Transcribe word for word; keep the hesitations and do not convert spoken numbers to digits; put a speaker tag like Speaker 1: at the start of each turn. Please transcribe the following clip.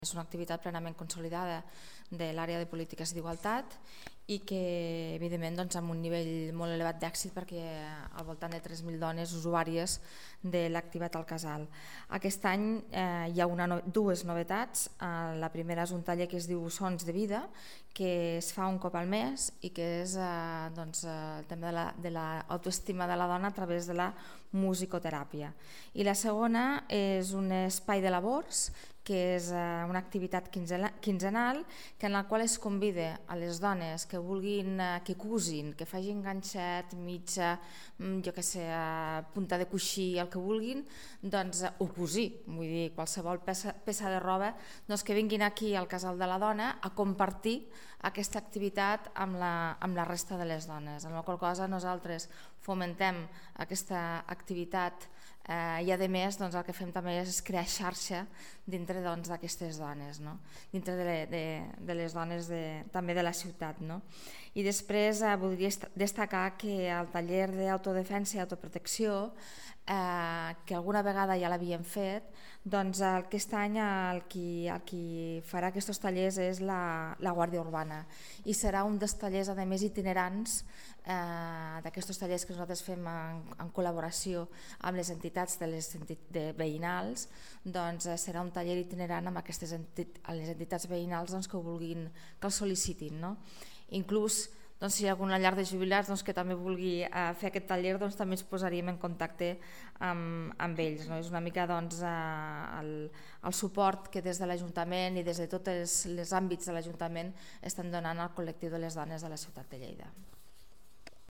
Speaker 1: És una activitat plenament consolidada de l'àrea de polítiques d'igualtat i que, evidentment, doncs, amb un nivell molt elevat d'èxit perquè al voltant de tres mil dones usuàries de l'activitat al casal. Aquest any eh, hi ha una no, dues novetats. Eh, la primera és un taller que es diu Sons de Vida, que es fa un cop al mes i que és eh, doncs, el tema de l'autoestima de, de la dona a través de la musicoteràpia. I la segona és un espai de labors que és una activitat quinzenal que en la qual es convida a les dones que vulguin, que cosin, que facin ganxet, mitja, jo que sé, punta de coixí, el que vulguin, doncs o cosir, vull dir, qualsevol peça, peça de roba, doncs que vinguin aquí al Casal de la Dona a compartir aquesta activitat amb la, amb la resta de les dones, amb la qual cosa nosaltres fomentem aquesta activitat eh, i a més doncs, el que fem també és crear xarxa dintre d'aquestes doncs, dones, no? Dintre de, de, de les dones de, també de la ciutat. No? I després eh, voldria destacar que el taller d'autodefensa i autoprotecció, eh, que alguna vegada ja l'havíem fet, doncs aquest any el qui, el qui farà aquests tallers és la, la Guàrdia Urbana i serà un dels tallers a més itinerants eh, d'aquests tallers que nosaltres fem en, en col·laboració amb les entitats de les entit de veïnals, doncs eh, serà un taller itinerant amb aquestes entit les entitats veïnals doncs, que ho vulguin, que el sol·licitin. No? Inclús doncs, si hi ha alguna llar de jubilats doncs, que també vulgui eh, fer aquest taller, doncs, també ens posaríem en contacte amb, amb ells. No? És una mica doncs, eh, el, el suport que des de l'Ajuntament i des de tots els, els àmbits de l'Ajuntament estan donant al col·lectiu de les dones de la ciutat de Lleida.